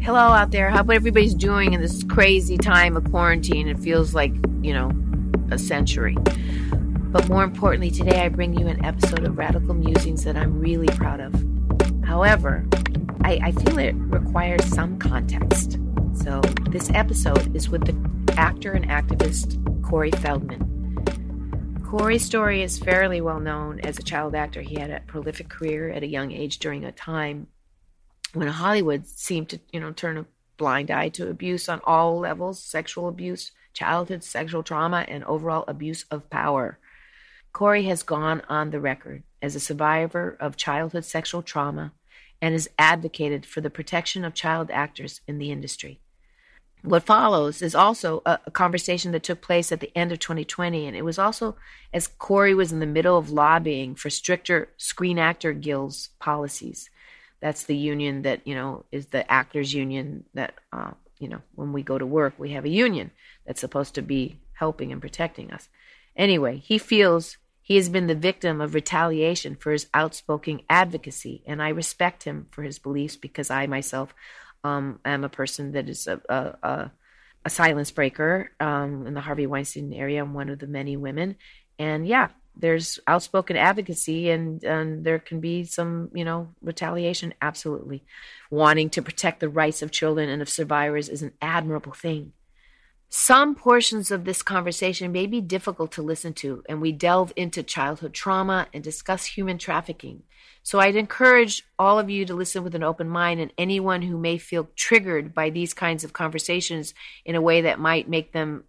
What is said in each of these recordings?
Hello out there. How everybody's doing in this crazy time of quarantine? It feels like, a century. But more importantly, today I bring you an episode of Radical Musings that I'm really proud of. However, I feel it requires some context. So this episode is with the actor and activist Corey Feldman. Corey's story is fairly well known as a child actor. He had a prolific career at a young age during a time when Hollywood seemed to, turn a blind eye to abuse on all levels, sexual abuse, childhood sexual trauma, and overall abuse of power. Corey has gone on the record as a survivor of childhood sexual trauma and has advocated for the protection of child actors in the industry. What follows is also a conversation that took place at the end of 2020, and it was also as Corey was in the middle of lobbying for stricter Screen Actor Guild's policies. That's the union that, is the actors union that, when we go to work, we have a union that's supposed to be helping and protecting us. Anyway, he feels he has been the victim of retaliation for his outspoken advocacy, and I respect him for his beliefs because I myself am a person that is a silence breaker in the Harvey Weinstein area. I'm one of the many women. And yeah, there's outspoken advocacy and there can be some, retaliation. Absolutely. Wanting to protect the rights of children and of survivors is an admirable thing. Some portions of this conversation may be difficult to listen to, and we delve into childhood trauma and discuss human trafficking. So I'd encourage all of you to listen with an open mind, and anyone who may feel triggered by these kinds of conversations in a way that might make them,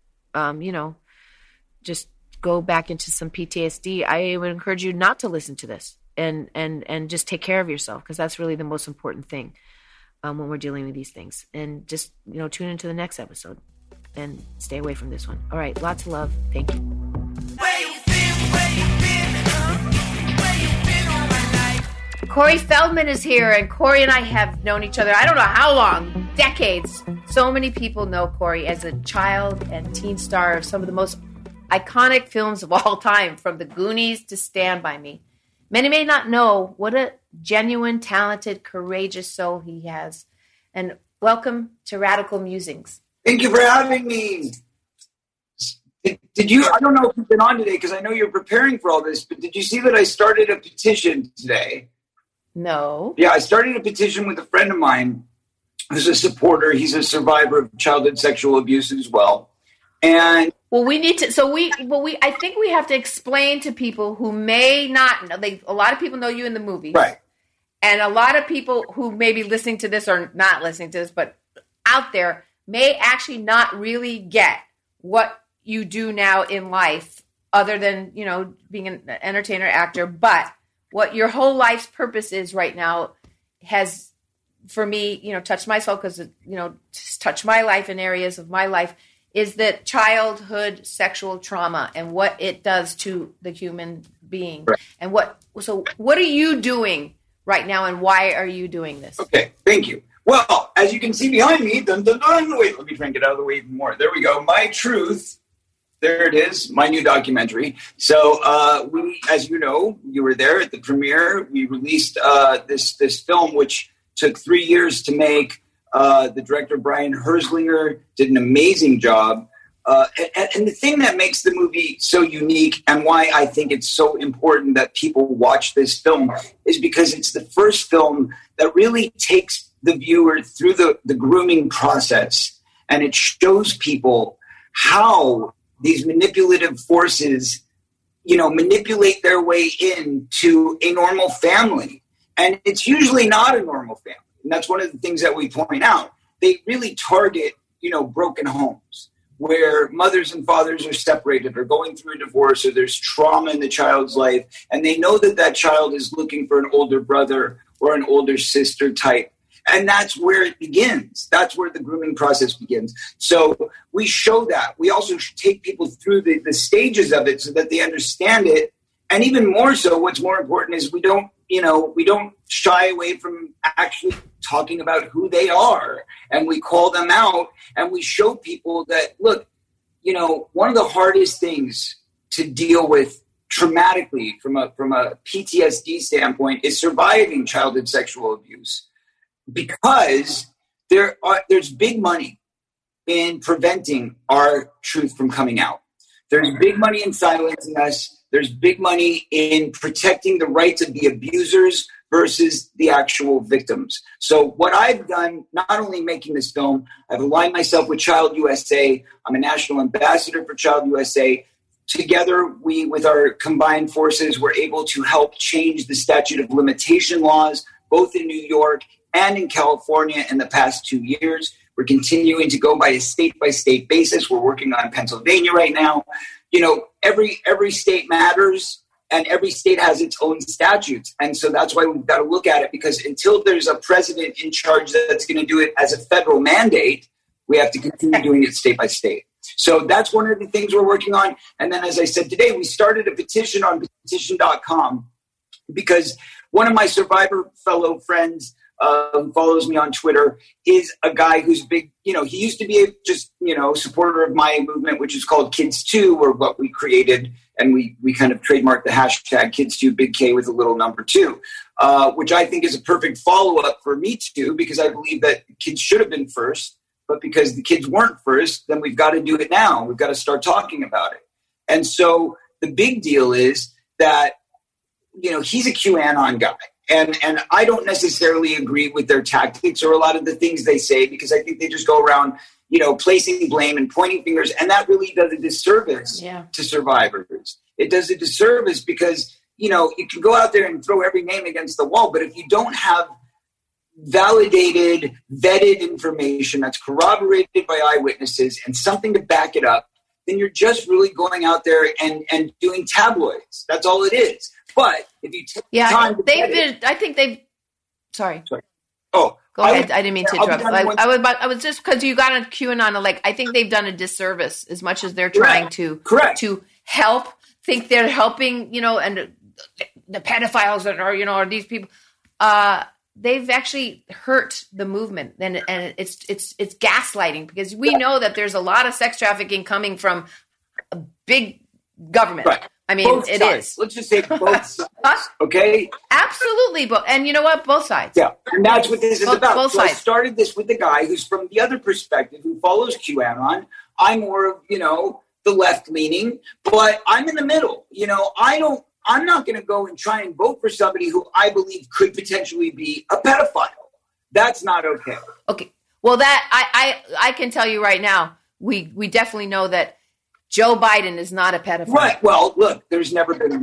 just go back into some PTSD, I would encourage you not to listen to this and just take care of yourself, because that's really the most important thing when we're dealing with these things. And just, tune into the next episode and stay away from this one. All right, lots of love. Thank you. Corey Feldman is here, and Corey and I have known each other, I don't know how long, decades. So many people know Corey as a child and teen star of some of the most iconic films of all time, from The Goonies to Stand By Me. Many may not know what a genuine, talented, courageous soul he has. And welcome to Radical Musings. Thank you for having me. Did you, I don't know if you've been on today because I know you're preparing for all this, but did you see that I started a petition today? No. Yeah, I started a petition with a friend of mine who's a supporter. He's a survivor of childhood sexual abuse as well. And well, we need to, I think we have to explain to people who may not know, a lot of people know you in the movies. Right. And a lot of people who may be listening to this or not listening to this, but out there, may actually not really get what you do now in life other than, being an entertainer, actor. But what your whole life's purpose is right now has, for me, touched my soul because, touched my life in areas of my life, is that childhood sexual trauma and what it does to the human being. Right. And what are you doing right now, and why are you doing this? Okay, thank you. Well, as you can see behind me, dun, dun, dun, wait, let me try and get out of the way even more. There we go. My Truth. There it is, my new documentary. So we, as you know, you were there at the premiere. We released this film, which took 3 years to make. The director, Brian Herzlinger, did an amazing job. And the thing that makes the movie so unique and why I think it's so important that people watch this film is because it's the first film that really takes the viewer through the grooming process, and it shows people how these manipulative forces, manipulate their way into a normal family. And it's usually not a normal family. And that's one of the things that we point out. They really target, broken homes where mothers and fathers are separated or going through a divorce, or there's trauma in the child's life. And they know that child is looking for an older brother or an older sister type. And that's where it begins. That's where the grooming process begins. So we show that. We also take people through the stages of it so that they understand it. And even more so, what's more important is we don't shy away from actually talking about who they are. And we call them out and we show people that, look, one of the hardest things to deal with traumatically from a PTSD standpoint is surviving childhood sexual abuse. Because there's big money in preventing our truth from coming out. There's big money in silencing us. There's big money in protecting the rights of the abusers versus the actual victims. So what I've done, not only making this film, I've aligned myself with Child USA. I'm a national ambassador for Child USA. Together, we, with our combined forces, were able to help change the statute of limitation laws, both in New York and in California in the past 2 years. We're continuing to go by a state-by-state basis. We're working on Pennsylvania right now. You know, every state matters, and every state has its own statutes. And so that's why we've got to look at it, because until there's a president in charge that's going to do it as a federal mandate, we have to continue doing it state by state. So that's one of the things we're working on. And then, as I said today, we started a petition on petition.com because one of my survivor fellow friends who follows me on Twitter is a guy who's big, he used to be a supporter of my movement, which is called Kids2, or what we created. And we kind of trademarked the hashtag Kids2, big K with a little number 2, which I think is a perfect follow-up for Me Too, because I believe that kids should have been first. But because the kids weren't first, then we've got to do it now. We've got to start talking about it. And so the big deal is that, he's a QAnon guy. And I don't necessarily agree with their tactics or a lot of the things they say, because I think they just go around, placing blame and pointing fingers. And that really does a disservice to survivors. It does a disservice because, you can go out there and throw every name against the wall. But if you don't have validated, vetted information that's corroborated by eyewitnesses and something to back it up, then you're just really going out there and doing tabloids. That's all it is. But if you take time Sorry. Oh, go ahead. I didn't mean to interrupt. I was just, because you got on QAnon, I think they've done a disservice as much as they're trying to help. Think they're helping, and the pedophiles that are these people. They've actually hurt the movement, and it's gaslighting, because we know that there's a lot of sex trafficking coming from a big government. Right. I mean, both it sides. is. Let's just say both sides. Okay. Absolutely, and you know what? Both sides. Yeah, and that's what this is about. Both sides. I started this with the guy who's from the other perspective, who follows QAnon. I'm more of the left leaning, but I'm in the middle. I'm not going to go and try and vote for somebody who I believe could potentially be a pedophile. That's not okay. Okay. Well, that I can tell you right now, we definitely know that Joe Biden is not a pedophile. Right. Well, look, there's never been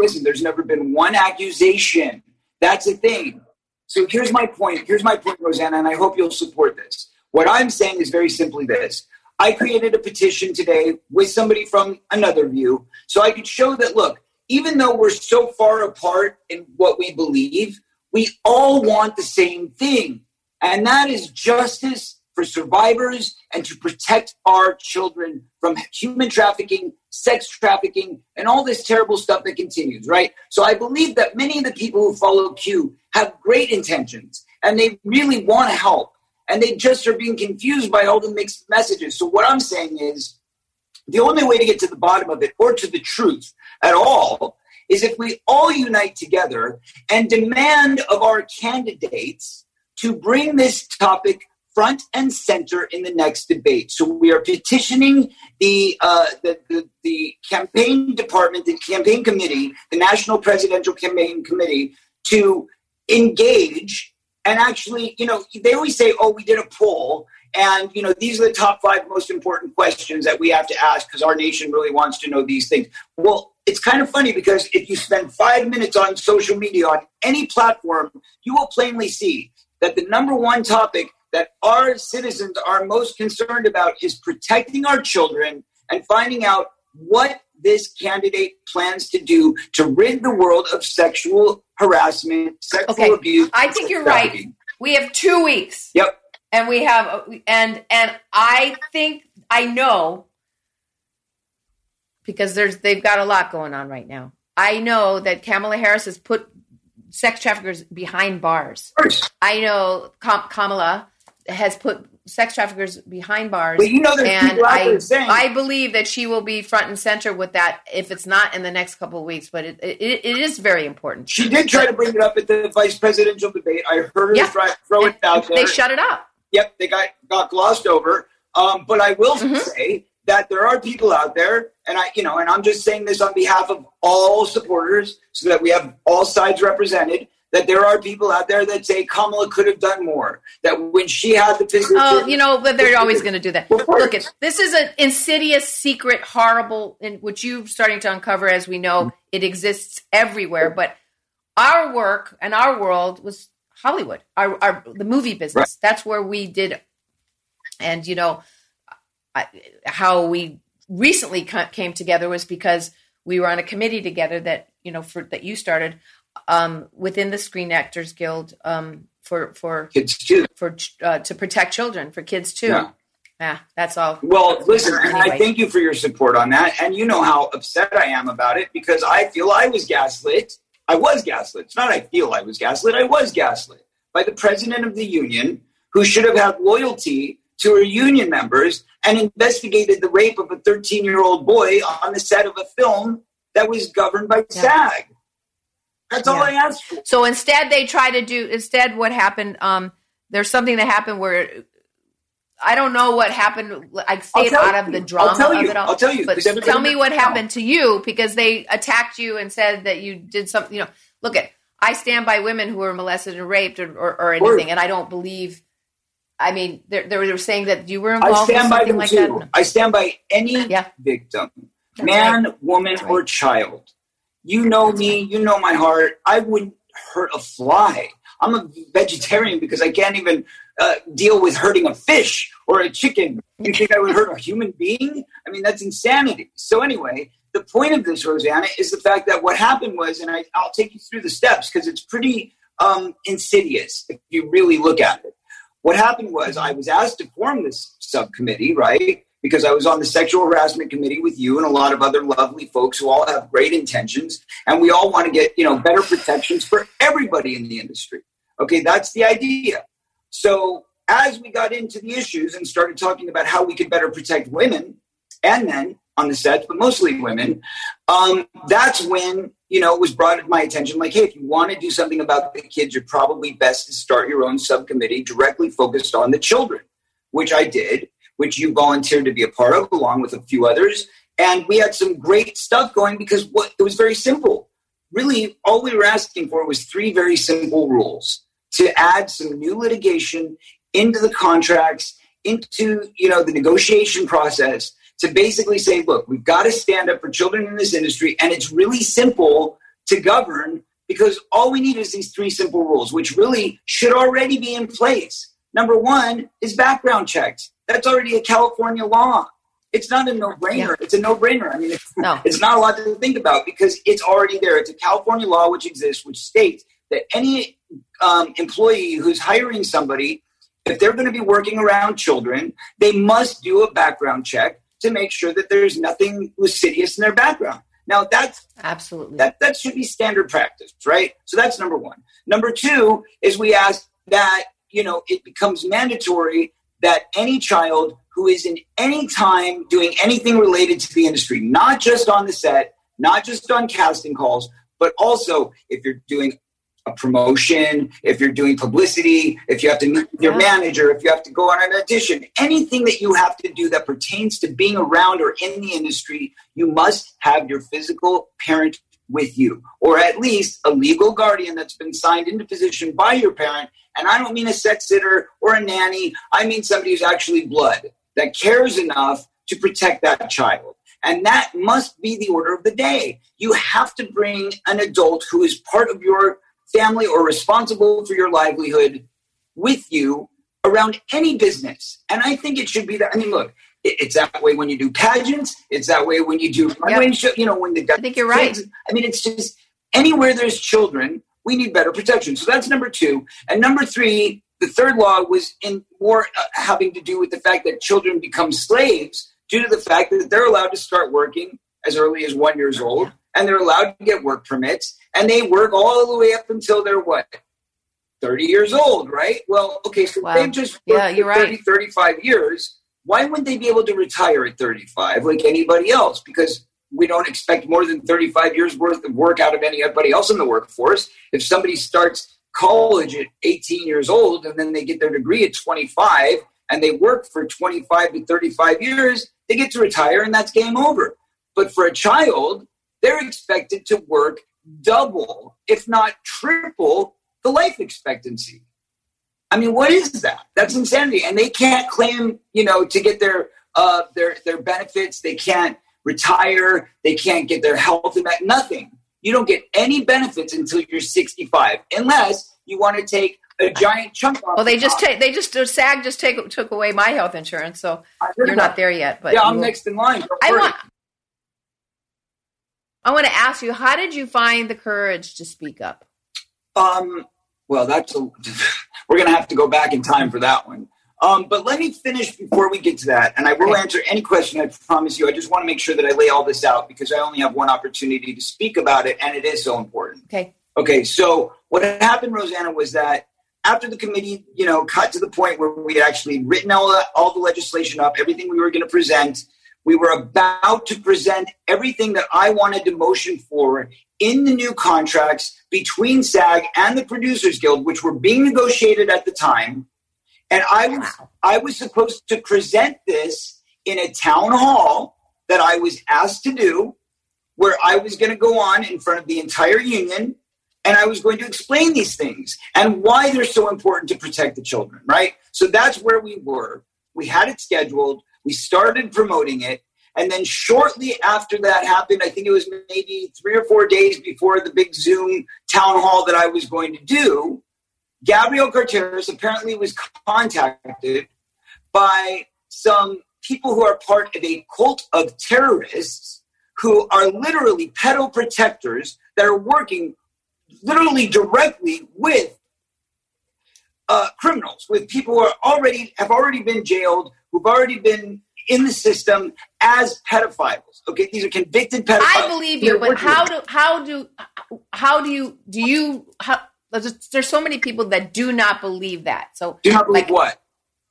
one accusation. That's a thing. So here's my point, Rosanna, and I hope you'll support this. What I'm saying is very simply this. I created a petition today with somebody from another view, so I could show that, look, even though we're so far apart in what we believe, we all want the same thing. And that is justice for survivors and to protect our children from human trafficking, sex trafficking, and all this terrible stuff that continues, right? So I believe that many of the people who follow Q have great intentions, and they really want to help. And they just are being confused by all the mixed messages. So what I'm saying is, the only way to get to the bottom of it, or to the truth at all, is if we all unite together and demand of our candidates to bring this topic front and center in the next debate. So we are petitioning the campaign department, the campaign committee, the National Presidential Campaign Committee, to engage. And actually, they always say, oh, we did a poll. And, these are the top 5 most important questions that we have to ask because our nation really wants to know these things. Well, it's kind of funny because if you spend 5 minutes on social media, on any platform, you will plainly see that the number one topic that our citizens are most concerned about is protecting our children and finding out what this candidate plans to do to rid the world of sexual harassment, sexual abuse. I think you're right. We have 2 weeks. Yep. And we have, and I think, I know, because they've got a lot going on right now. I know that Kamala Harris has put sex traffickers behind bars. I know Kamala has put sex traffickers behind bars. But there's people out there saying, I believe that she will be front and center with that if it's not in the next couple of weeks. But it is very important. She did try to bring it up at the vice presidential debate. I heard her throw it out there. They shut it up. Yep, they got glossed over. But I will say that there are people out there, and I'm just saying this on behalf of all supporters, so that we have all sides represented. That there are people out there that say Kamala could have done more. That when she had the position, but they're always going to do that. Look, this is an insidious, secret, horrible, which you're starting to uncover. As we know, it exists everywhere. But our work and our world was Hollywood, the movie business. Right. That's where we did. And how we recently came together was because we were on a committee together that that you started. Within the Screen Actors Guild, for kids too, to protect children, for kids too. Yeah, that's all. Well, listen, and I thank you for your support on that. And you know how upset I am about it, because I feel I was gaslit. I was gaslit. It's not I feel I was gaslit. I was gaslit by the president of the union, who should have had loyalty to her union members and investigated the rape of a 13-year-old boy on the set of a film that was governed by SAG. That's all I asked for. So instead, they try to do. Instead, what happened? There's something that happened where I don't know what happened. I stayed out of the drama of it all. I'll tell you. But tell me what happened to you, because they attacked you and said that you did something. Look, I stand by women who were molested and raped or anything, and I don't believe. I mean, they were saying that you were involved in something like that. I stand by any victim, man, woman, or child. You know me, you know my heart. I wouldn't hurt a fly. I'm a vegetarian because I can't even deal with hurting a fish or a chicken. You think I would hurt a human being? I mean, that's insanity. So anyway, the point of this, Rosanna, is the fact that what happened was, and I'll take you through the steps because it's pretty insidious if you really look at it. What happened was I was asked to form this subcommittee, right? Because I was on the sexual harassment committee with you and a lot of other lovely folks who all have great intentions. And we all want to get, better protections for everybody in the industry. Okay, that's the idea. So as we got into the issues and started talking about how we could better protect women and men on the sets, but mostly women, that's when, it was brought to my attention, like, hey, if you want to do something about the kids, you're probably best to start your own subcommittee directly focused on the children, which I did, which you volunteered to be a part of, along with a few others. And we had some great stuff going because it was very simple. Really, all we were asking for was 3 very simple rules to add some new litigation into the contracts, into, the negotiation process, to basically say, look, we've got to stand up for children in this industry, and it's really simple to govern because all we need is these 3 simple rules, which really should already be in place. Number 1 is background checks. That's already a California law. It's not a no-brainer. Yeah. It's a no-brainer. I mean, it's not a lot to think about because it's already there. It's a California law which exists, which states that any employee who's hiring somebody, if they're going to be working around children, they must do a background check to make sure that there's nothing lascivious in their background. Now, that's absolutely that should be standard practice, right? So that's number 1. Number 2 is we ask that, it becomes mandatory that any child who is in any time doing anything related to the industry, not just on the set, not just on casting calls, but also if you're doing a promotion, if you're doing publicity, if you have to meet with your manager, if you have to go on an audition, anything that you have to do that pertains to being around or in the industry, you must have your physical parent with you, or at least a legal guardian that's been signed into position by your parent. And I don't mean a set sitter or a nanny. I mean somebody who's actually blood, that cares enough to protect that child. And that must be the order of the day. You have to bring an adult who is part of your family or responsible for your livelihood with you around any business. And I think it should be that. I mean, look, it's that way when you do pageants. It's that way when you do runway show, when the I think you're right. I mean, it's just anywhere there's children, we need better protection. So that's number 2. And number 3, the third law was in more having to do with the fact that children become slaves due to the fact that they're allowed to start working as early as 1 year old, and they're allowed to get work permits, and they work all the way up until they're 30 years old, right? Well, okay, so they've just worked for 30, 35 years. Why wouldn't they be able to retire at 35 like anybody else? Because we don't expect more than 35 years worth of work out of anybody else in the workforce. If somebody starts college at 18 years old, and then they get their degree at 25, and they work for 25 to 35 years, they get to retire, and that's game over. But for a child, they're expected to work double, if not triple, the life expectancy. I mean, what is that? That's insanity. And they can't claim, to get their benefits. They can't retire. They can't get their health and that. Nothing. You don't get any benefits until you're 65, unless you want to take a giant chunk off. Well, SAG just took away my health insurance, so you're not there yet. But yeah, I'm next in line. I want to ask you, how did you find the courage to speak up? Well, we're going to have to go back in time for that one. But let me finish before we get to that, and I will answer any question, I promise you. I just want to make sure that I lay all this out because I only have one opportunity to speak about it, and it is so important. Okay, so what happened, Rosanna, was that after the committee, got to the point where we had actually written all the legislation up, everything we were going to present, we were about to present everything that I wanted to motion for in the new contracts between SAG and the Producers Guild, which were being negotiated at the time. And I was supposed to present this in a town hall that I was asked to do, where I was going to go on in front of the entire union, and I was going to explain these things and why they're so important to protect the children, right? So that's where we were. We had it scheduled. We started promoting it. And then shortly after that happened, I think it was maybe 3 or 4 days before the big Zoom town hall that I was going to do, Gabriel Carteris apparently was contacted by some people who are part of a cult of terrorists who are literally pedoprotectors that are working literally directly with criminals, with people who have already been jailed, who've already been in the system as pedophiles. Okay, these are convicted pedophiles. I believe you, but there's so many people that do not believe that. So do not believe what?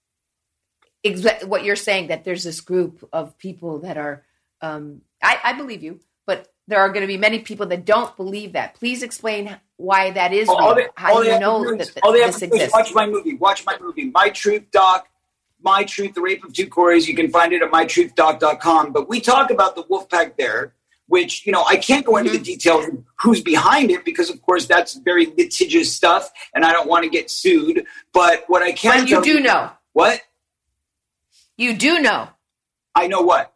What you're saying, that there's this group of people that are, I believe you, but there are going to be many people that don't believe that. Please explain why that is. How do you know that this exists? Watch my movie. My Truth Doc, My Truth, The Rape of Two Corys. You can find it at mytruthdoc.com. But we talk about the Wolfpack there, which, I can't go into the details of who's behind it because, of course, that's very litigious stuff, and I don't want to get sued. But what I can tell you... But you do know. What? You do know. I know what?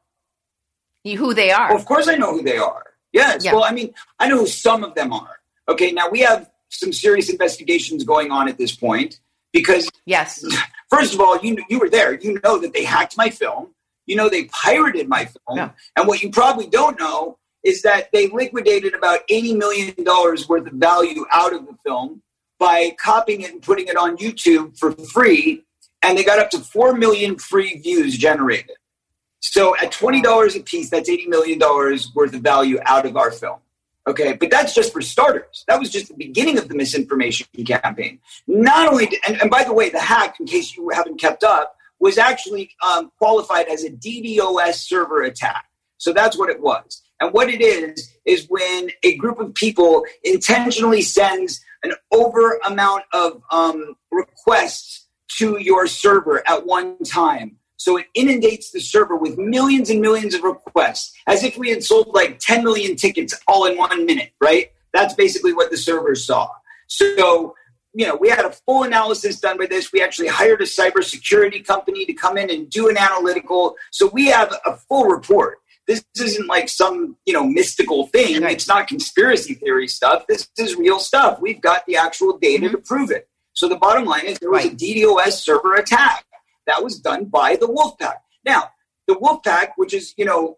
Who they are. Well, of course I know who they are. Yes. Yeah. Well, I know who some of them are. Okay, now we have some serious investigations going on at this point because... Yes. First of all, you were there. You know that they hacked my film. You know they pirated my film. Yeah. And what you probably don't know is that they liquidated about $80 million worth of value out of the film by copying it and putting it on YouTube for free, and they got up to 4 million free views generated. So at $20 a piece, that's $80 million worth of value out of our film. Okay, but that's just for starters. That was just the beginning of the misinformation campaign. Not only, and by the way, the hack, in case you haven't kept up, was actually qualified as a DDoS server attack. So that's what it was. And what it is when a group of people intentionally sends an over amount of requests to your server at one time. So it inundates the server with millions and millions of requests, as if we had sold like 10 million tickets all in 1 minute, right? That's basically what the server saw. So, we had a full analysis done by this. We actually hired a cybersecurity company to come in and do an analytical. So we have a full report. This isn't like some, mystical thing. Right. It's not conspiracy theory stuff. This is real stuff. We've got the actual data to prove it. So the bottom line is there was a DDoS server attack that was done by the Wolfpack. Now, the Wolfpack, which is,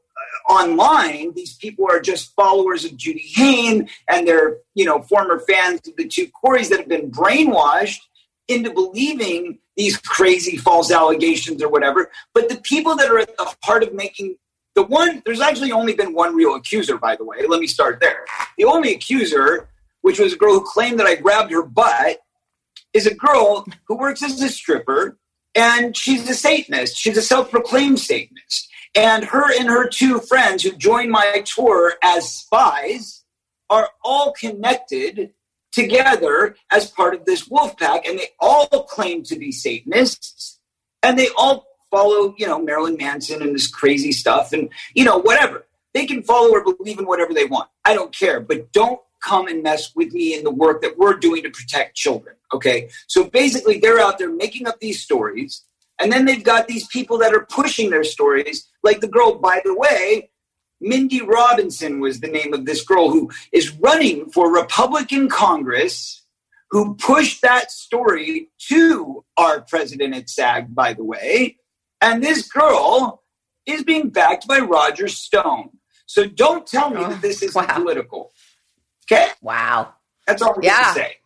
online, these people are just followers of Judy Hayne, and they're, former fans of the two Corys that have been brainwashed into believing these crazy false allegations or whatever. But the people that are at the heart of making there's actually only been one real accuser, by the way. Let me start there. The only accuser, which was a girl who claimed that I grabbed her butt, is a girl who works as a stripper, and she's a Satanist. She's a self-proclaimed Satanist. And her two friends who joined my tour as spies are all connected together as part of this wolf pack, and they all claim to be Satanists, and they all follow, Marilyn Manson and this crazy stuff, and, whatever. They can follow or believe in whatever they want. I don't care, but don't come and mess with me in the work that we're doing to protect children, okay? So basically, they're out there making up these stories, and then they've got these people that are pushing their stories, like the girl, by the way, Mindy Robinson was the name of this girl who is running for Republican Congress, who pushed that story to our president at SAG, by the way. And this girl is being backed by Roger Stone. So don't tell me that this isn't political. Okay? Wow. That's all I'm going to say.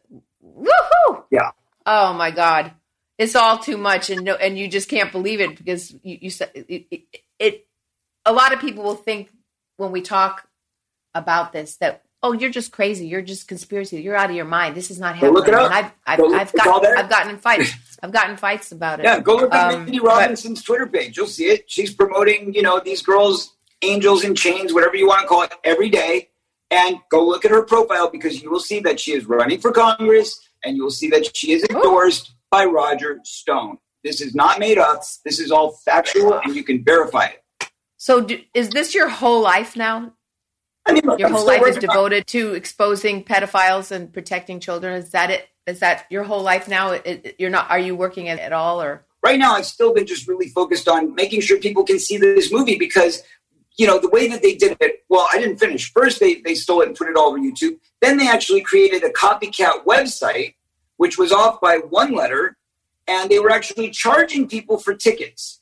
Woohoo! Yeah. Oh, my God. It's all too much, and you just can't believe it because you said it. A lot of people will think when we talk about this that, oh, you're just crazy. You're just conspiracy. You're out of your mind. This is not happening. Look it up. And I've gotten in fights. I've gotten fights about it. Yeah, go look at Mindy Robinson's Twitter page. You'll see it. She's promoting, these girls, angels in chains, whatever you want to call it, every day. And go look at her profile because you will see that she is running for Congress, and you will see that she is endorsed by Roger Stone. This is not made up. This is all factual, and you can verify it. So is this your whole life now? I mean, look, your whole life is devoted to exposing pedophiles and protecting children. Is that it? Is that your whole life now? You're not? Are you working at all? Or right now, I've still been just really focused on making sure people can see this movie because, the way that they did it. Well, I didn't finish. First, they stole it and put it all over YouTube. Then they actually created a copycat website, which was off by one letter, and they were actually charging people for tickets.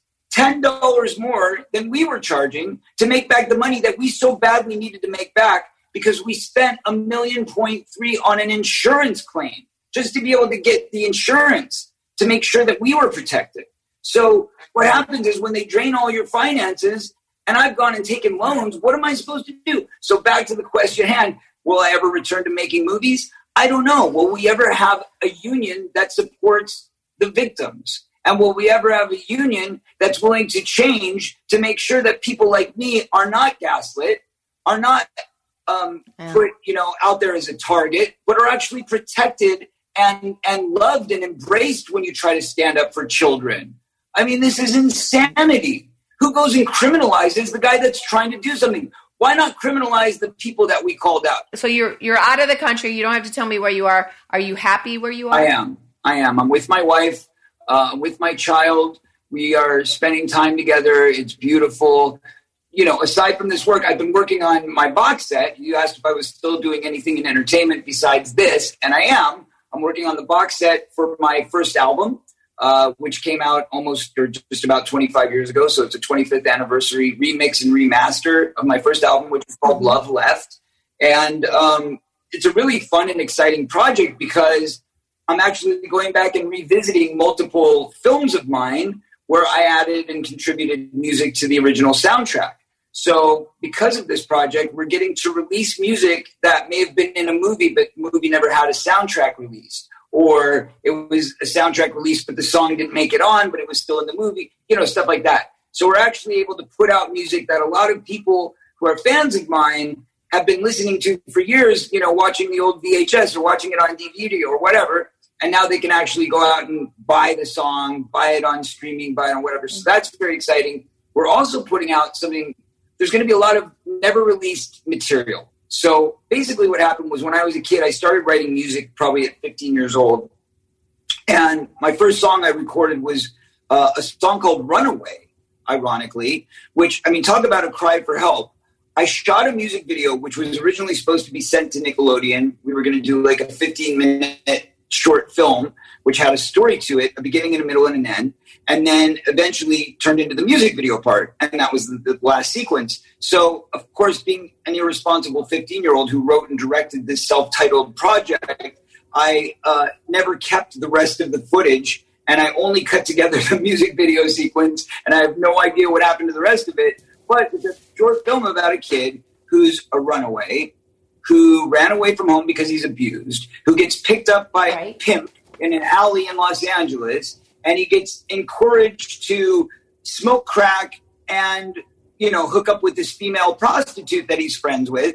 $10 more than we were charging to make back the money that we so badly needed to make back because we spent $1.3 million on an insurance claim just to be able to get the insurance to make sure that we were protected. So what happens is when they drain all your finances and I've gone and taken loans, what am I supposed to do? So back to the question at hand, will I ever return to making movies? I don't know. Will we ever have a union that supports the victims? And will we ever have a union that's willing to change to make sure that people like me are not gaslit, are not put, out there as a target, but are actually protected and loved and embraced when you try to stand up for children? I mean, this is insanity. Who goes and criminalizes the guy that's trying to do something? Why not criminalize the people that we called out? So you're out of the country. You don't have to tell me where you are. Are you happy where you are? I am. I'm with my wife. With my child, we are spending time together. It's beautiful. Aside from this work, I've been working on my box set. You asked if I was still doing anything in entertainment besides this, and I am. I'm working on the box set for my first album, which came out just about 25 years ago. So it's a 25th anniversary remix and remaster of my first album, which is called Love Left. And it's a really fun and exciting project because I'm actually going back and revisiting multiple films of mine where I added and contributed music to the original soundtrack. So because of this project, we're getting to release music that may have been in a movie, but the movie never had a soundtrack released. Or it was a soundtrack released, but the song didn't make it on, but it was still in the movie, stuff like that. So we're actually able to put out music that a lot of people who are fans of mine have been listening to for years, watching the old VHS or watching it on DVD or whatever. And now they can actually go out and buy the song, buy it on streaming, buy it on whatever. So that's very exciting. We're also putting out something. There's going to be a lot of never released material. So basically what happened was when I was a kid, I started writing music probably at 15 years old. And my first song I recorded was a song called Runaway, ironically, which, talk about a cry for help. I shot a music video, which was originally supposed to be sent to Nickelodeon. We were going to do like a 15-minute short film, which had a story to it, a beginning and a middle and an end, and then eventually turned into the music video part. And that was the last sequence. So, of course, being an irresponsible 15-year-old who wrote and directed this self-titled project, I never kept the rest of the footage, and I only cut together the music video sequence, and I have no idea what happened to the rest of it. But it's a short film about a kid who's a runaway, who ran away from home because he's abused, who gets picked up by a pimp in an alley in Los Angeles, and he gets encouraged to smoke crack and, hook up with this female prostitute that he's friends with.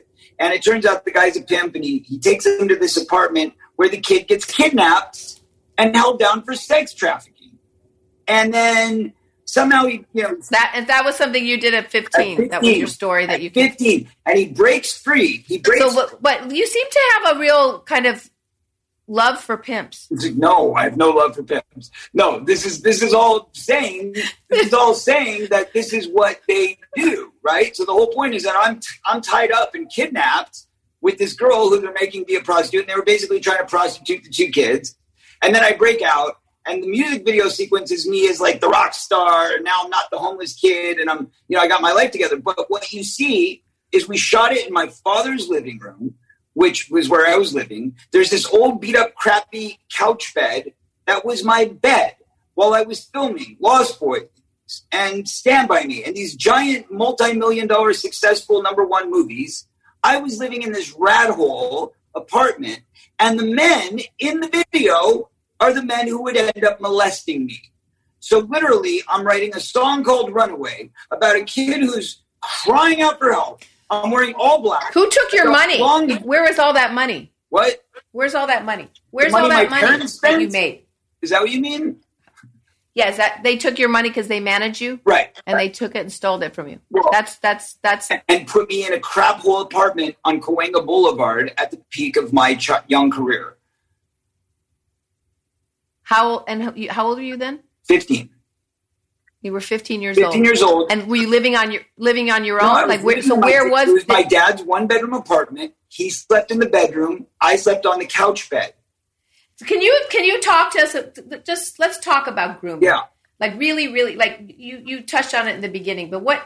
And it turns out the guy's a pimp, and he takes him to this apartment where the kid gets kidnapped and held down for sex trafficking. And then somehow that was something you did at 15. That was your story that you 15, and he breaks free. But you seem to have a real kind of love for pimps. No, I have no love for pimps. No, this is all saying that this is what they do, right? So the whole point is that I'm tied up and kidnapped with this girl who they're making be a prostitute, and they were basically trying to prostitute the two kids. And then I break out, and the music video sequence is me as like the rock star. And now I'm not the homeless kid, and I got my life together. But what you see is we shot it in my father's living room, which was where I was living. There's this old beat up crappy couch bed that was my bed while I was filming Lost Boys and Stand By Me and these giant multi-million-dollar successful #1 movies. I was living in this rat hole apartment, and the men in the video are the men who would end up molesting me. So literally, I'm writing a song called Runaway about a kid who's crying out for help. I'm wearing all black. Who took your money? Where is all that money? What? Where's all that money? Where's all that money that you made? Is that what you mean? Yeah, is that they took your money because they managed you? Right. And they took it and stole it from you. Well, that's and put me in a crap hole apartment on Cahuenga Boulevard at the peak of my young career. How old were you then? 15. You were 15 years old. 15 years old. And were you living on your own? No, where was it? Was my dad's 1-bedroom apartment. He slept in the bedroom. I slept on the couch bed. Can you talk to us? Just let's talk about grooming. Yeah. Like really, really, like you touched on it in the beginning, but what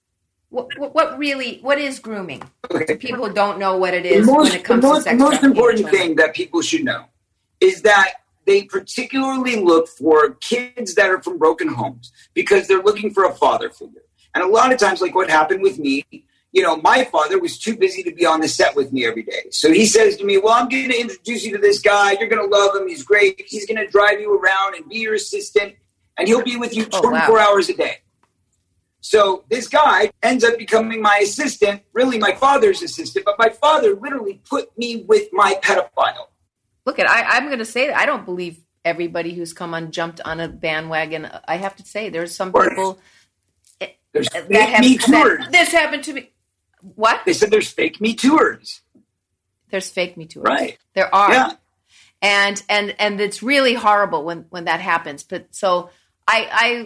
is grooming? Okay. People don't know what it is when it comes to sex. The most important thing that people should know is that they particularly look for kids that are from broken homes because they're looking for a father figure. And a lot of times, like what happened with me, my father was too busy to be on the set with me every day. So he says to me, well, I'm going to introduce you to this guy. You're going to love him. He's great. He's going to drive you around and be your assistant. And he'll be with you 24 hours a day. So this guy ends up becoming my assistant, really my father's assistant. But my father literally put me with my pedophile. Look, I'm going to say that I don't believe everybody who's jumped on a bandwagon. I have to say there's some people there's fake Me Tours. This happened to me. What? They said there's fake Me Tours. There's fake Me Tours. Right. There are. Yeah. And it's really horrible when that happens. But so I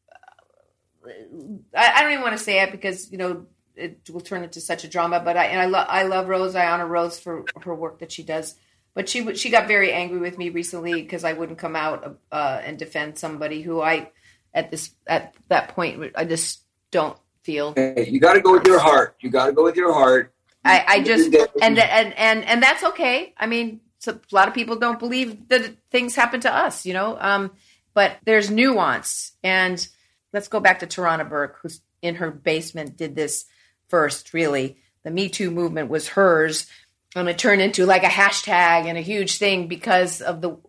don't even want to say it because it will turn into such a drama. But I love Rose. I honor Rose for her work that she does. But she got very angry with me recently because I wouldn't come out and defend somebody who at that point I just don't feel. Hey, you got to go with your heart. I just and that's okay. I mean, a lot of people don't believe that things happen to us, But there's nuance. And let's go back to Tarana Burke, who's in her basement did this first. Really, the Me Too movement was hers. And it turned into like a hashtag and a huge thing because of the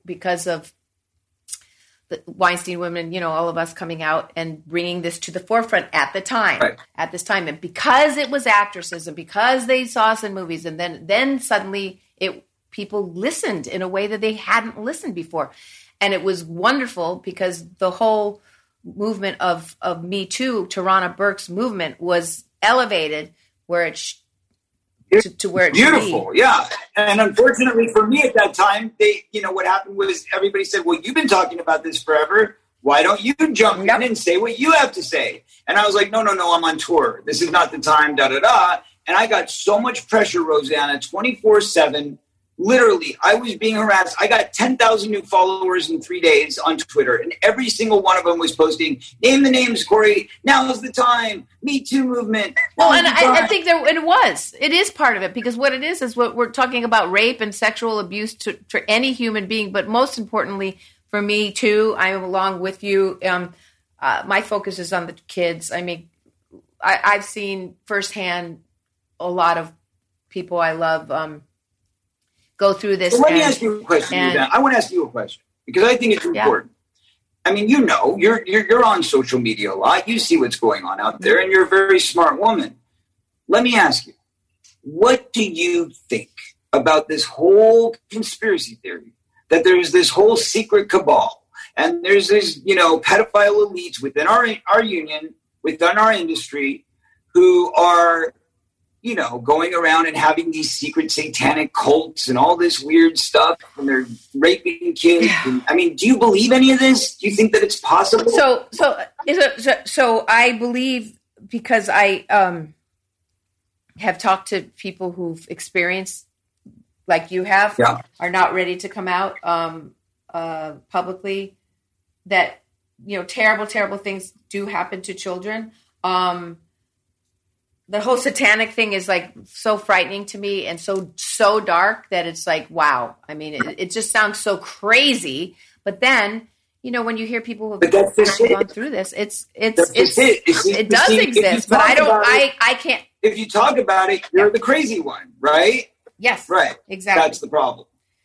Weinstein women, all of us coming out and bringing this to the forefront at the time, right. At this time. And because it was actresses and because they saw us in movies and then suddenly people listened in a way that they hadn't listened before. And it was wonderful because the whole movement of Me Too, Tarana Burke's movement was elevated where to where it beautiful, should be. Yeah. And unfortunately for me at that time, what happened was everybody said, well, you've been talking about this forever. Why don't you jump in and say what you have to say? And I was like, no, I'm on tour. This is not the time, da-da-da. And I got so much pressure, Rosanna, 24/7. Literally, I was being harassed. I got 10,000 new followers in 3 days on Twitter, and every single one of them was posting, name the names, Corey, now's the time, Me Too movement. Well, and I think it is part of it, because what it is what we're talking about, rape and sexual abuse to any human being, but most importantly, for me too, I'm along with you. My focus is on the kids. I mean, I've seen firsthand a lot of people I love go through this. So let me ask you a question. I want to ask you a question because I think it's important. I mean, you're on social media a lot. You see what's going on out there, and you're a very smart woman. Let me ask you, what do you think about this whole conspiracy theory that there's this whole secret cabal and there's this, pedophile elites within our union, within our industry, who are, going around and having these secret satanic cults and all this weird stuff, and they're raping kids. And, do you believe any of this? Do you think that it's possible? So I believe, because I have talked to people who've experienced, like you have, are not ready to come out publicly, that, terrible, terrible things do happen to children. The whole satanic thing is like so frightening to me and so dark that it's like, wow. I mean, it just sounds so crazy. But then, when you hear people who have gone through this, it does exist. But I can't. If you talk about it, you're the crazy one, right? Yes. Right. Exactly. That's the problem.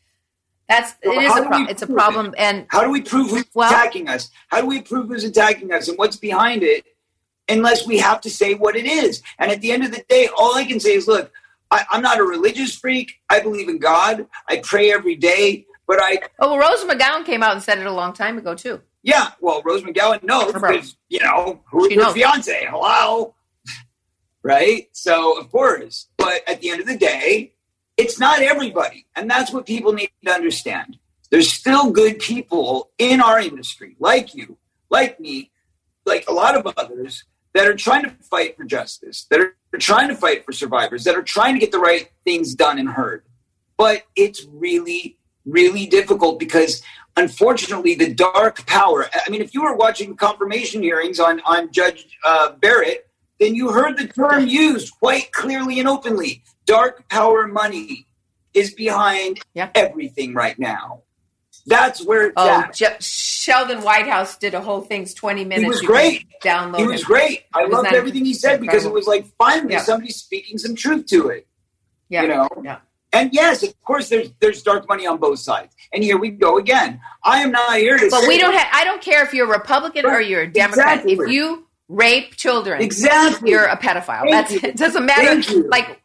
It's a problem. And how do we prove who's attacking us? How do we prove who's attacking us and what's behind it? Unless we have to say what it is. And at the end of the day, all I can say is, look, I'm not a religious freak. I believe in God. I pray every day. But Rose McGowan came out and said it a long time ago, too. Yeah, well, Rose McGowan knows because, who's her fiance? Hello? Right? So, of course. But at the end of the day, it's not everybody. And that's what people need to understand. There's still good people in our industry, like you, like me, like a lot of others, that are trying to fight for justice, that are trying to fight for survivors, that are trying to get the right things done and heard. But it's really, really difficult because, unfortunately, the dark power, if you were watching confirmation hearings on Judge Barrett, then you heard the term used quite clearly and openly. Dark power money is behind everything right now. That's where it's at. Sheldon Whitehouse did a whole thing's 20 minutes. He was great. Download he was great. I loved everything he said because it was like finally somebody speaking some truth to it. Yeah. And yes, of course, there's dark money on both sides. And here we go again. I am not here to. But I don't care if you're a Republican or you're a Democrat. Exactly. If you rape children, you're a pedophile. It doesn't matter. Like,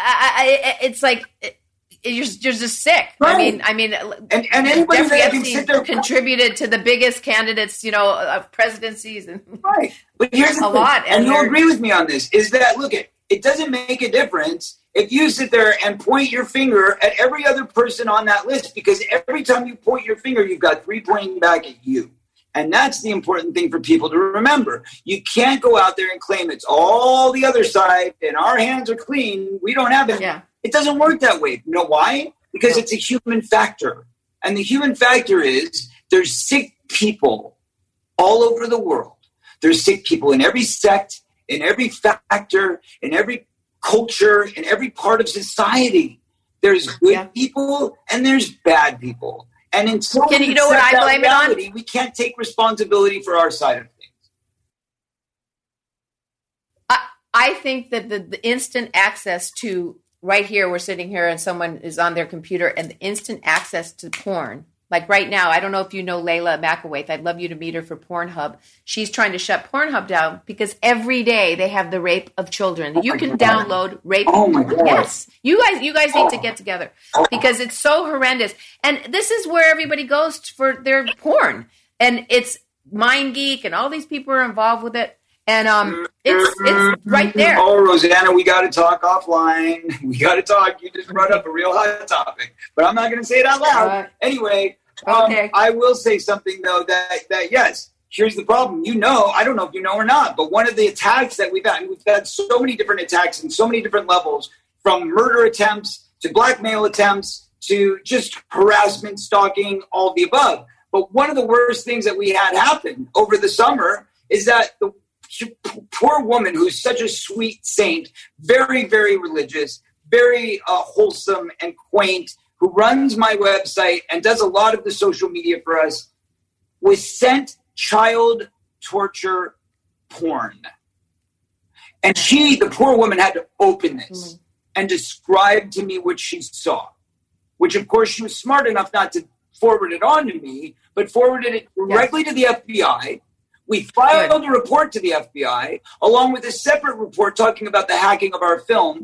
it's like. You're just sick. Right. I mean, and anybody Jeffrey that can sit there contributed to the biggest candidates, of presidencies, and right. But here's the thing, lot, and you'll agree with me on this: is that it doesn't make a difference if you sit there and point your finger at every other person on that list, because every time you point your finger, you've got three pointing back at you. And that's the important thing for people to remember. You can't go out there and claim it's all the other side and our hands are clean. We don't have it. Yeah. It doesn't work that way. You know why? Because it's a human factor. And the human factor is there's sick people all over the world. There's sick people in every sect, in every factor, in every culture, in every part of society. There's good people and there's bad people. And until what I blame reality, it on? We can't take responsibility for our side of things. I think that the instant access to, right here, we're sitting here and someone is on their computer, and the instant access to porn. Like right now, I don't know if you know Layla McElwaith. I'd love you to meet her for Pornhub. She's trying to shut Pornhub down because every day they have the rape of children. You can download rape. Oh my God. Yes. You guys need to get together because it's so horrendous. And this is where everybody goes for their porn. And it's MindGeek and all these people are involved with it. And it's right there. Oh, Rosanna, we got to talk offline. We got to talk. You just brought up a real hot topic, but I'm not going to say it out loud. Anyway, I will say something, though, that yes, here's the problem. I don't know if you know or not, but one of the attacks that we've had so many different attacks in so many different levels, from murder attempts to blackmail attempts to just harassment, stalking, all of the above. But one of the worst things that we had happen over the summer is that the poor woman, who's such a sweet saint, very, very religious, very wholesome and quaint, who runs my website and does a lot of the social media for us, was sent child torture porn. And the poor woman, had to open this and describe to me what she saw, which, of course, she was smart enough not to forward it on to me, but forwarded it directly to the FBI. We filed a report to the FBI, along with a separate report talking about the hacking of our film.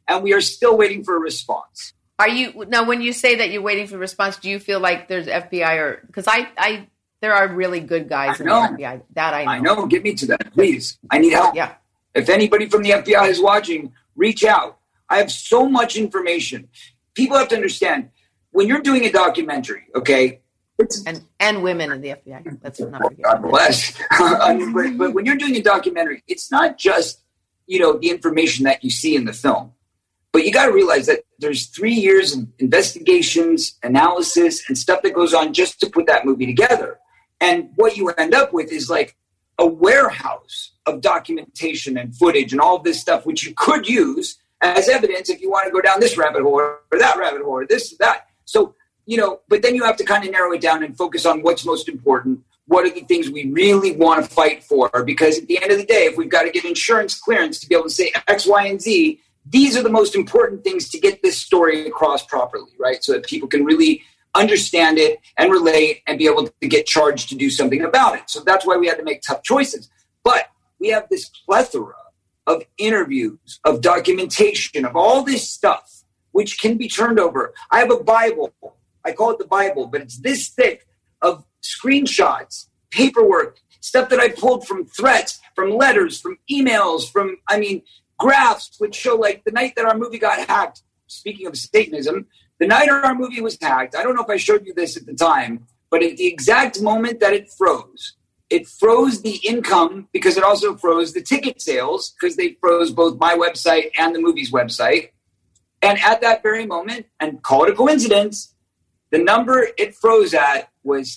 and we are still waiting for a response. Are you now? When you say that you're waiting for a response, do you feel like there's FBI or because there are really good guys in the FBI that I know. I know. Get me to that, please. I need help. Yeah. If anybody from the FBI is watching, reach out. I have so much information. People have to understand when you're doing a documentary, okay? And women in the FBI. Let's not forget. God bless. But when you're doing a documentary, it's not just, the information that you see in the film. But you got to realize that there's 3 years of investigations, analysis, and stuff that goes on just to put that movie together. And what you end up with is like a warehouse of documentation and footage and all of this stuff, which you could use as evidence if you want to go down this rabbit hole or that rabbit hole or this, that. So, but then you have to kind of narrow it down and focus on what's most important. What are the things we really want to fight for? Because at the end of the day, if we've got to get insurance clearance to be able to say X, Y, and Z, these are the most important things to get this story across properly, right? So that people can really understand it and relate and be able to get charged to do something about it. So that's why we had to make tough choices. But we have this plethora of interviews, of documentation, of all this stuff, which can be turned over. I have a Bible. I call it the Bible, but it's this thick of screenshots, paperwork, stuff that I pulled from threats, from letters, from emails, graphs, which show like the night that our movie got hacked. Speaking of Satanism, the night our movie was hacked, I don't know if I showed you this at the time, but at the exact moment that it froze the income because it also froze the ticket sales because they froze both my website and the movie's website. And at that very moment, and call it a coincidence, the number it froze at was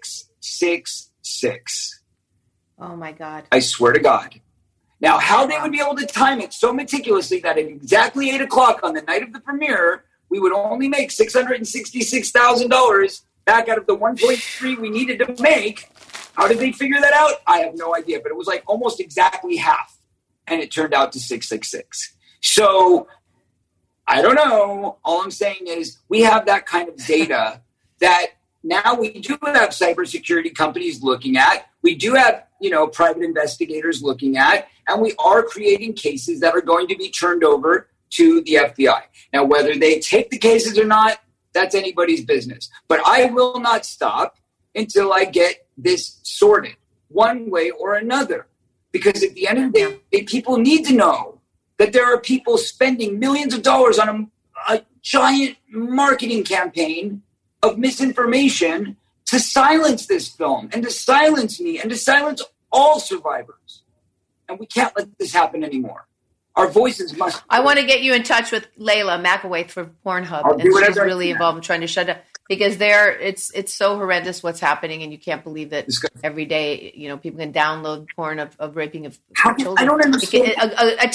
666. Oh, my God. I swear to God. Now, how they would be able to time it so meticulously that at exactly 8 o'clock on the night of the premiere, we would only make $666,000 back out of the 1.3 we needed to make. How did they figure that out? I have no idea, but it was like almost exactly half, and it turned out to 666. So I don't know. All I'm saying is we have that kind of data that now we do have cybersecurity companies looking at. We do have, private investigators looking at, and we are creating cases that are going to be turned over to the FBI. Now, whether they take the cases or not, that's anybody's business. But I will not stop until I get this sorted one way or another. Because at the end of the day, people need to know that there are people spending millions of dollars on a giant marketing campaign of misinformation to silence this film and to silence me and to silence all survivors. And we can't let this happen anymore. Our voices must. I want to get you in touch with Layla McAwaith for Pornhub. And she's really involved in trying to shut down because it's so horrendous what's happening, and you can't believe that every day, people can download porn of raping of children. I don't understand. A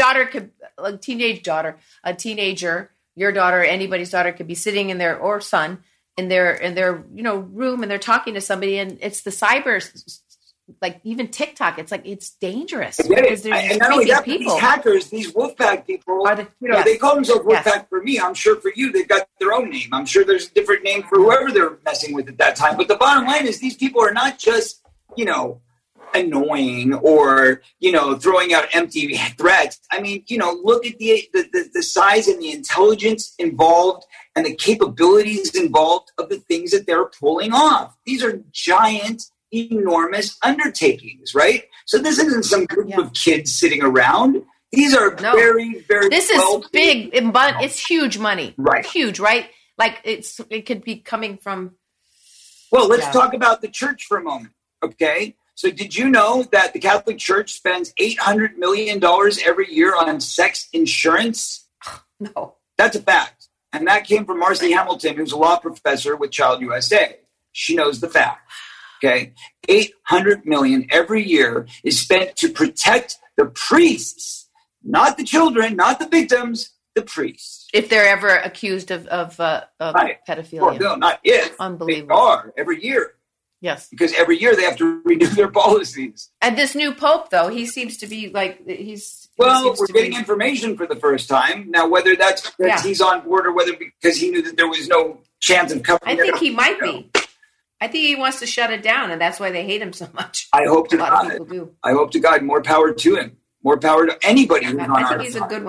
teenager, your daughter, anybody's daughter could be sitting in their or son in their room, and they're talking to somebody, and it's the cyber. Like even TikTok, it's like it's dangerous because there's and not only that, people. These hackers, these Wolfpack people, they call themselves Wolfpack for me. I'm sure for you, they've got their own name. I'm sure there's a different name for whoever they're messing with at that time. But the bottom line is these people are not just, annoying or, throwing out empty threats. I mean, look at the size and the intelligence involved and the capabilities involved of the things that they're pulling off. These are giant, enormous undertakings, right? So this isn't some group of kids sitting around. These are very, very. This is big. It's huge money. Right. It's huge, right? Like it could be coming from. Well, let's talk about the church for a moment. Okay. So did you know that the Catholic Church spends $800 million every year on sex insurance? No. That's a fact. And that came from Marcy Hamilton, who's a law professor with Child USA. She knows the fact. Okay, $800 million every year is spent to protect the priests, not the children, not the victims, the priests. If they're ever accused of pedophilia. Well, no, not if. Unbelievable. They are every year. Yes. Because every year they have to renew their policies. And this new pope, though, he seems to be like we're getting information for the first time. Now, whether that's because he's on board or whether because he knew that there was no chance of covering it. I think he might be. I think he wants to shut it down, and that's why they hate him so much. I hope to God. I hope to God. More power to him. More power to anybody who's on our side. I think he's a good one.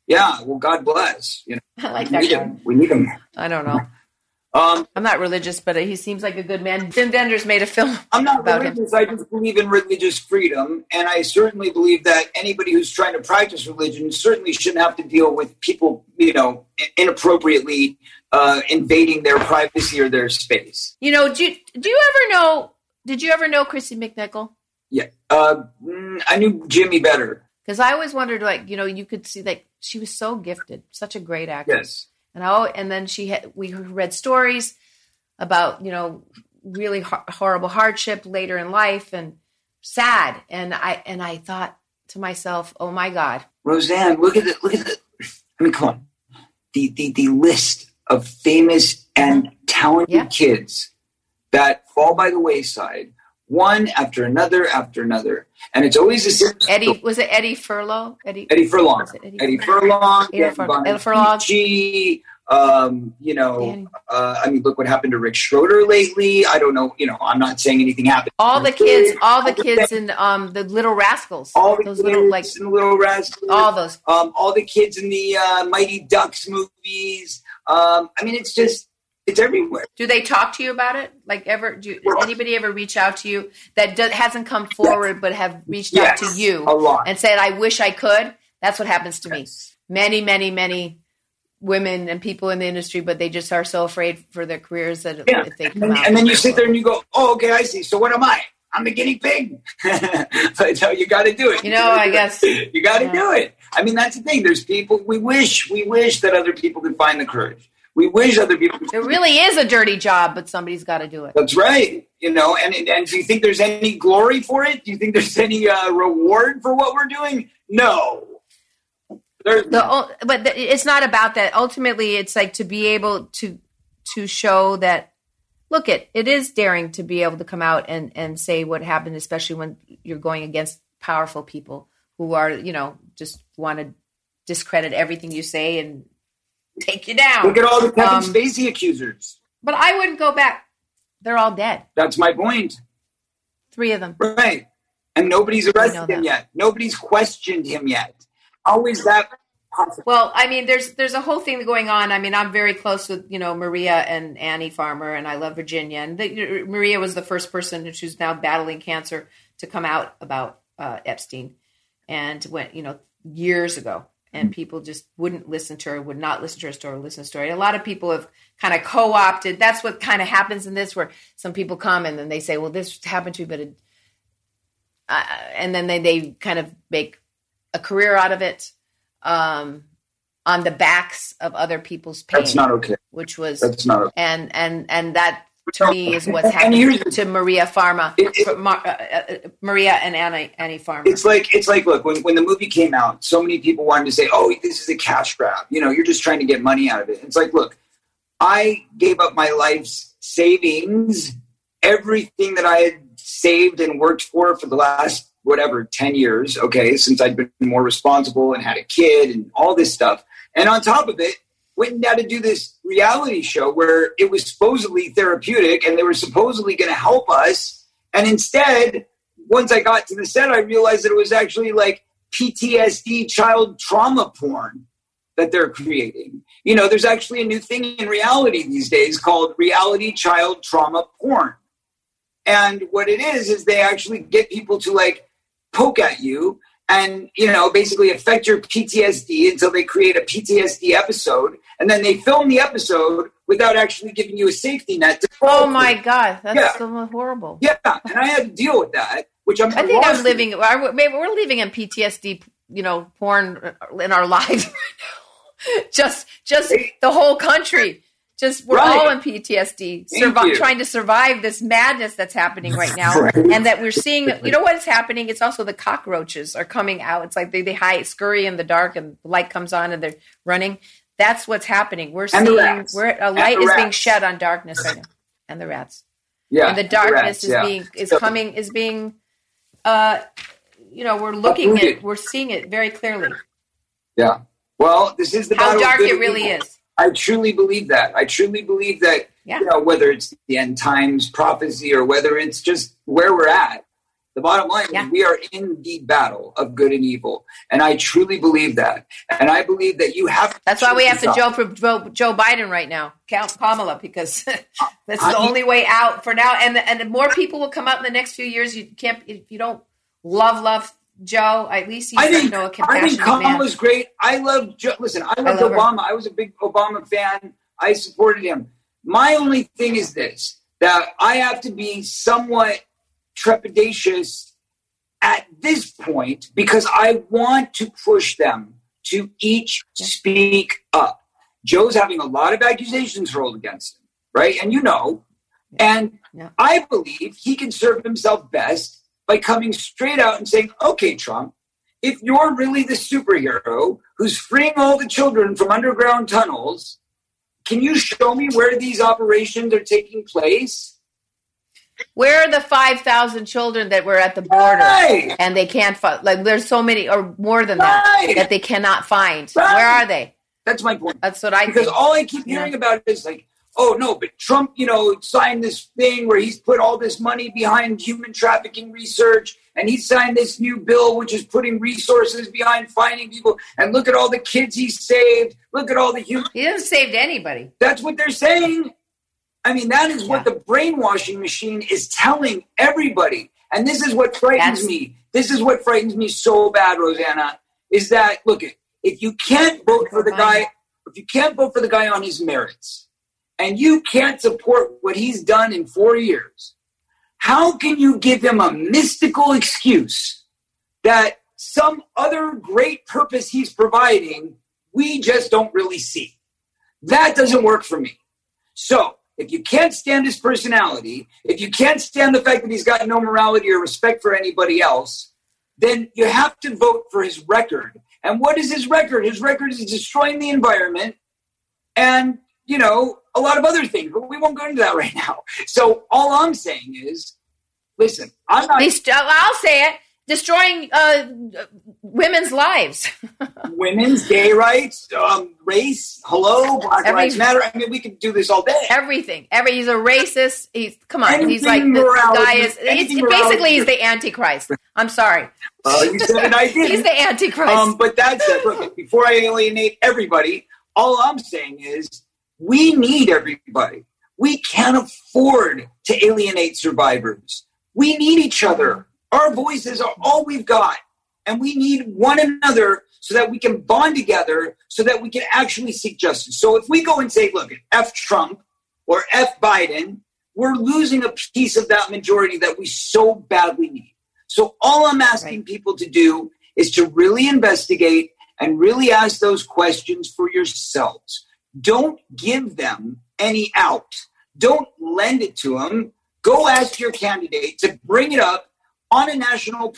Yeah, well, God bless. You know, I like that guy. We need him. I don't know. I'm not religious, but he seems like a good man. Wim Wenders made a film. I'm not about religious. him. I just believe in religious freedom, and I certainly believe that anybody who's trying to practice religion certainly shouldn't have to deal with people, you know, inappropriately invading their privacy or their space. You know, do you ever know? Did you ever know Chrissy McNichol? Yeah, I knew Jimmy better. Because I always wondered, like, you know, you could see that she was so gifted, such a great actress. Yes. And then we read stories about, you know, really horrible hardship later in life and sad. And I thought to myself, oh my God, Roseanne, look at it. I mean, come on. The list of famous and talented kids that fall by the wayside, one after another, and it's always the same. Eddie, was it Eddie Furlong? Eddie Furlong. Eddie Furlong. You know, I mean, look what happened to Rick Schroeder lately. I don't know. You know, I'm not saying anything happened. All the kids in the Little Rascals. All the kids in the Little Rascals. All those. All the kids in the Mighty Ducks movies. I mean, it's everywhere. Do they talk to you about it? Like, anybody ever reach out to you that hasn't come forward but have reached out to you a lot and said, "I wish I could"? That's what happens to me. Many, many, many women and people in the industry, but they just are so afraid for their careers that if they come out. And then you sit there and you go, "Oh, okay, I see. So what am I? I'm the guinea pig." But no, you got to do it. You know, I guess you got to do it. I mean, that's the thing. There's people. We wish that other people could find the courage. We wish other people could. It really is a dirty job, but somebody's got to do it. That's right. You know, and do you think there's any glory for it? Do you think there's any reward for what we're doing? No. But it's not about that. Ultimately, it's like to be able to show that, look, it is daring to be able to come out and say what happened, especially when you're going against powerful people who are, you know, just want to discredit everything you say and take you down. Look at all the Kevin Spacey accusers. But I wouldn't go back. They're all dead. That's my point. 3 of them. Right. And nobody's arrested him yet. Nobody's questioned him yet. How is that possible? Well, I mean, there's a whole thing going on. I mean, I'm very close with, you know, Maria and Annie Farmer, and I love Virginia. And Maria was the first person who's now battling cancer to come out about Epstein, and went, you know, years ago. And people just wouldn't listen to her, would not listen to her story, listen to the story. A lot of people have kind of co-opted. That's what kind of happens in this, where some people come and then they say, well, this happened to me, but and then they kind of make a career out of it on the backs of other people's pain. That's not okay. That's not okay. And that, to me, is what's happening to Maria Farmer, Maria and Annie Farmer. It's like, look, when the movie came out, so many people wanted to say, "Oh, this is a cash grab. You know, you're just trying to get money out of it." It's like, look, I gave up my life's savings, everything that I had saved and worked for the last 10 years. Okay, since I'd been more responsible and had a kid and all this stuff, and on top of it, went down to do this reality show where it was supposedly therapeutic and they were supposedly going to help us. And instead, once I got to the set, I realized that it was actually like PTSD child trauma porn that they're creating. You know, there's actually a new thing in reality these days called reality child trauma porn. And what it is they actually get people to like poke at you and, you know, basically affect your PTSD until they create a PTSD episode. And then they film the episode without actually giving you a safety net. Oh, my God. That's so horrible. Yeah. And I had to deal with that, which I think I'm living, maybe we're living in PTSD, you know, porn in our lives right now. Just the whole country. We're all in PTSD, trying to survive this madness that's happening right now. Right. And that we're seeing, you know what is happening? It's also the cockroaches are coming out. It's like they scurry in the dark and the light comes on and they're running. That's what's happening. We're seeing a light is being shed on darkness right now. And the rats. Yeah. And the darkness is being, you know, we're looking at, we're seeing it very clearly. Yeah. Well, this is how dark it really is. I truly believe that. You know, whether it's the end times prophecy or whether it's just where we're at, The bottom line is we are in the battle of good and evil. And I truly believe that. And I believe that you have to. That's why we have to Joe Biden right now, Kamala, because that's the only way out for now. And more people will come out in the next few years. You can't, if you don't love Joe, at least he's a compassionate man. I think Kamala's great. I love Joe. Listen, I loved Obama. I was a big Obama fan. I supported him. My only thing is this, that I have to be somewhat trepidatious at this point because I want to push them to each speak up. Joe's having a lot of accusations rolled against him, right? And and I believe he can serve himself best by coming straight out and saying, okay, Trump, if you're really the superhero who's freeing all the children from underground tunnels, can you show me where these operations are taking place? Where are the 5,000 children that were at the border and they can't find? Like, there's so many, or more than that they cannot find. Where are they? That's my point. That's what I think. Because all I keep hearing about is like, oh, no, but Trump, signed this thing where he's put all this money behind human trafficking research, and he signed this new bill which is putting resources behind finding people. And look at all the kids he saved. Look at all the human. He hasn't saved anybody. That's what they're saying. I mean, that is what the brainwashing machine is telling everybody. And this is what frightens me. This is what frightens me so bad, Rosanna, is that, look, if you can't vote for the guy on his merits, and you can't support what he's done in 4 years, how can you give him a mystical excuse that some other great purpose he's providing we just don't really see? That doesn't work for me. So, if you can't stand his personality, if you can't stand the fact that he's got no morality or respect for anybody else, then you have to vote for his record. And what is his record? His record is destroying the environment and, a lot of other things. But we won't go into that right now. So all I'm saying is, listen, I'll say it. Destroying women's lives. Women's, gay rights, race, Black Lives Matter. I mean, we could do this all day. Everything. He's a racist. He's like, basically he's the Antichrist. I'm sorry. You said it, I did. He's the Antichrist. But that's it. Look, before I alienate everybody, all I'm saying is we need everybody. We can't afford to alienate survivors. We need each other. Our voices are all we've got, and we need one another so that we can bond together so that we can actually seek justice. So if we go and say, look, F Trump or F Biden, we're losing a piece of that majority that we so badly need. So all I'm asking people to do is to really investigate and really ask those questions for yourselves. Don't give them any out. Don't lend it to them. Go ask your candidate to bring it up on a national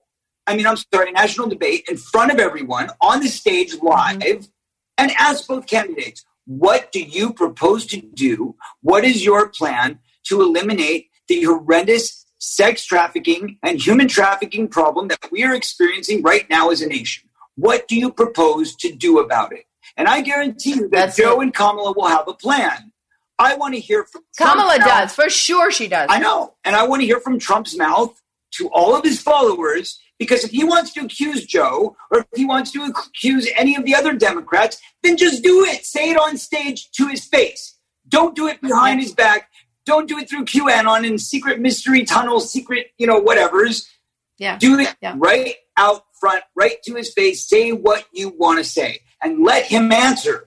national debate in front of everyone on the stage live and ask both candidates, what do you propose to do? What is your plan to eliminate the horrendous sex trafficking and human trafficking problem that we are experiencing right now as a nation? What do you propose to do about it? And I guarantee you that Joe and Kamala will have a plan. I want to hear from Kamala does. For sure she does. I know. And I want to hear from Trump's mouth to all of his followers, because if he wants to accuse Joe or if he wants to accuse any of the other Democrats, then just do it. Say it on stage to his face. Don't do it behind his back. Don't do it through QAnon and secret mystery tunnel, secret, whatevers. Yeah. Do it right out front, right to his face. Say what you want to say and let him answer.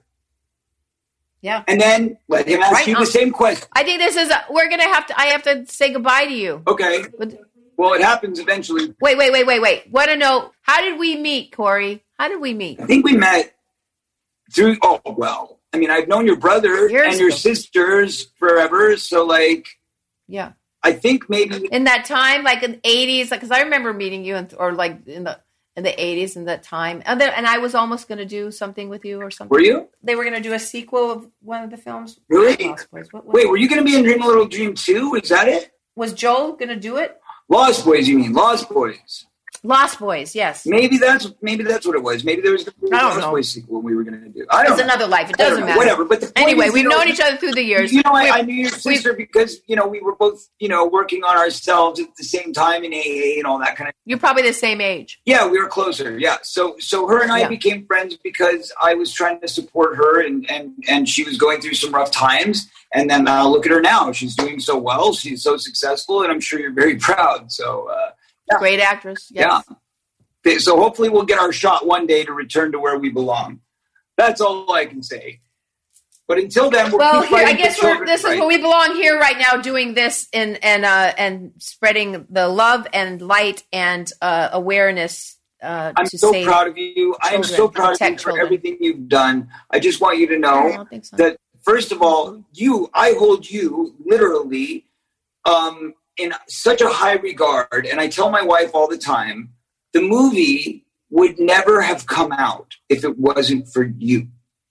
Yeah. And then let him ask you the same question. I think this is, I have to say goodbye to you. Okay. Well, it happens eventually. Wait. Want to know, how did we meet, Corey? How did we meet? I think we met through, I've known your brother and your sisters forever. So, yeah. I think maybe. In that time, like in the 80s, because I remember meeting you, in the 80s in that time. And I was almost going to do something with you or something. Were you? They were going to do a sequel of one of the films. Really? Wait, were you going to be in Dream a Little Dream 2? Is that it? Was Joel going to do it? Lost Boys, you mean? Lost Boys. Lost Boys, yes. Maybe that's what it was. Maybe there was the Lost Boys sequel we were going to do. I don't know. It's another life. It doesn't matter. Whatever. But anyway, we've known each other through the years. I knew your sister because, we were both, working on ourselves at the same time in AA and all that kind of. You're probably the same age. Yeah, we were closer. Yeah. So her and I became friends because I was trying to support her and she was going through some rough times. And then look at her now. She's doing so well. She's so successful. And I'm sure you're very proud. So, Great actress. Yes. Yeah. So hopefully we'll get our shot one day to return to where we belong. That's all I can say. But until then, I guess this is where we belong here right now, doing this and spreading the love and light and awareness. I'm so proud of you. I am so proud of you for everything you've done. I just want you to know that, first of all, I hold you literally in such a high regard. And I tell my wife all the time, the movie would never have come out if it wasn't for you.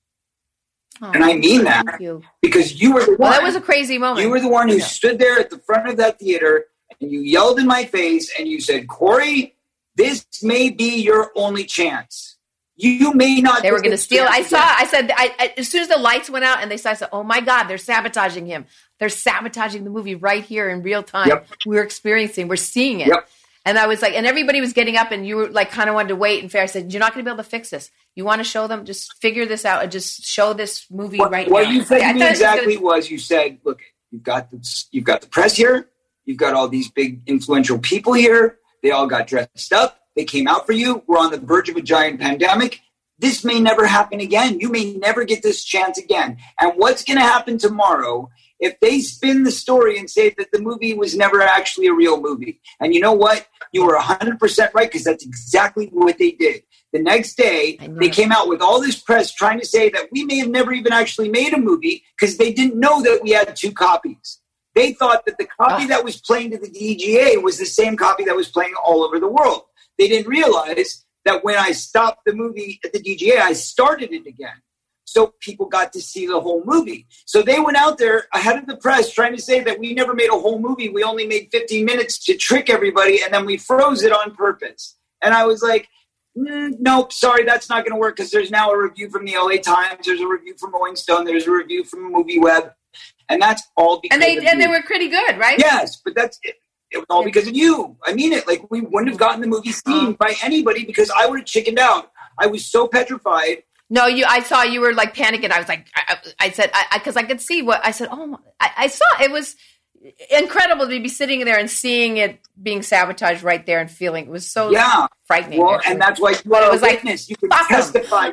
Oh, and I mean that because you were the one. Well, that was a crazy moment. You were the one who stood there at the front of that theater and you yelled in my face and you said, Corey, this may be your only chance. You may not. They were going to steal. I said, as soon as the lights went out and I said, oh my God, they're sabotaging him. They're sabotaging the movie right here in real time. Yep. We're seeing it. Yep. And I was like, and everybody was getting up and you were like, kind of wanted to wait. And I said, you're not going to be able to fix this. You want to show them, just figure this out and just show this movie right now. What you said to me exactly was you said, look, you've got the press here. You've got all these big influential people here. They all got dressed up. They came out for you. We're on the verge of a giant pandemic. This may never happen again. You may never get this chance again. And what's going to happen tomorrow if they spin the story and say that the movie was never actually a real movie? And you know what? You were 100% right because that's exactly what they did. The next day, they came out with all this press trying to say that we may have never even actually made a movie because they didn't know that we had 2 copies. They thought that the copy that was playing to the DGA was the same copy that was playing all over the world. They didn't realize that when I stopped the movie at the DGA, I started it again. So people got to see the whole movie. So they went out there ahead of the press trying to say that we never made a whole movie. We only made 15 minutes to trick everybody, and then we froze it on purpose. And I was like, nope, sorry, that's not going to work because there's now a review from the LA Times. There's a review from Rolling Stone. There's a review from MovieWeb. And that's all because and they were pretty good, right? Yes, but that's it. It was all because of you. I mean it. Like, we wouldn't have gotten the movie seen by anybody because I would have chickened out. I was so petrified. No, I saw you were like panicking. I was like, I said, because I could see what I said. Oh, I saw it was incredible to be sitting there and seeing it being sabotaged right there and feeling it was so frightening. Well, and that's why you are a witness. You can testify.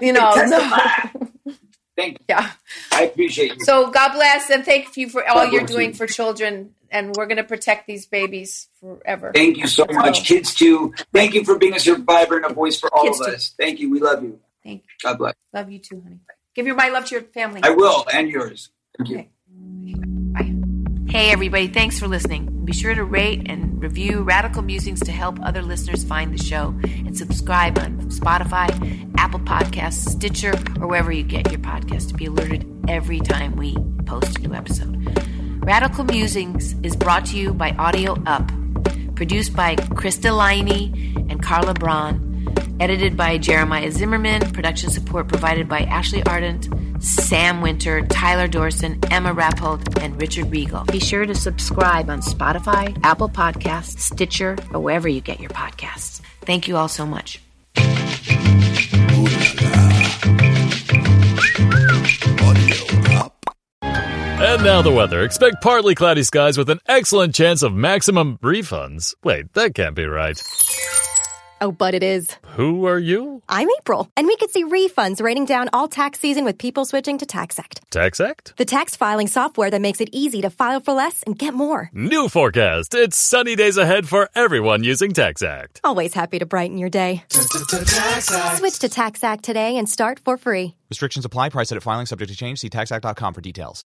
Thank you. Yeah. I appreciate you. So God bless and thank you for all you're doing for children. And we're going to protect these babies forever. Thank you so much. Kids too. Thank you for being a survivor and a voice for all of us. Thank you. We love you. Thank you. God bless. Love you too, honey. Give my love to your family. I will, and yours. Thank you. Okay. Bye. Hey, everybody. Thanks for listening. Be sure to rate and review Radical Musings to help other listeners find the show. And subscribe on Spotify, Apple Podcasts, Stitcher, or wherever you get your podcast to be alerted every time we post a new episode. Radical Musings is brought to you by Audio Up. Produced by Krista Liney and Carla Braun. Edited by Jeremiah Zimmerman. Production support provided by Ashley Ardent, Sam Winter, Tyler Dorson, Emma Rappold, and Richard Regal. Be sure to subscribe on Spotify, Apple Podcasts, Stitcher, or wherever you get your podcasts. Thank you all so much. And now the weather. Expect partly cloudy skies with an excellent chance of maximum refunds. Wait, that can't be right. Oh, but it is. Who are you? I'm April, and we could see refunds raining down all tax season with people switching to TaxAct. TaxAct? The tax filing software that makes it easy to file for less and get more. New forecast. It's sunny days ahead for everyone using TaxAct. Always happy to brighten your day. Switch to TaxAct today and start for free. Restrictions apply. Price at filing subject to change. See taxact.com for details.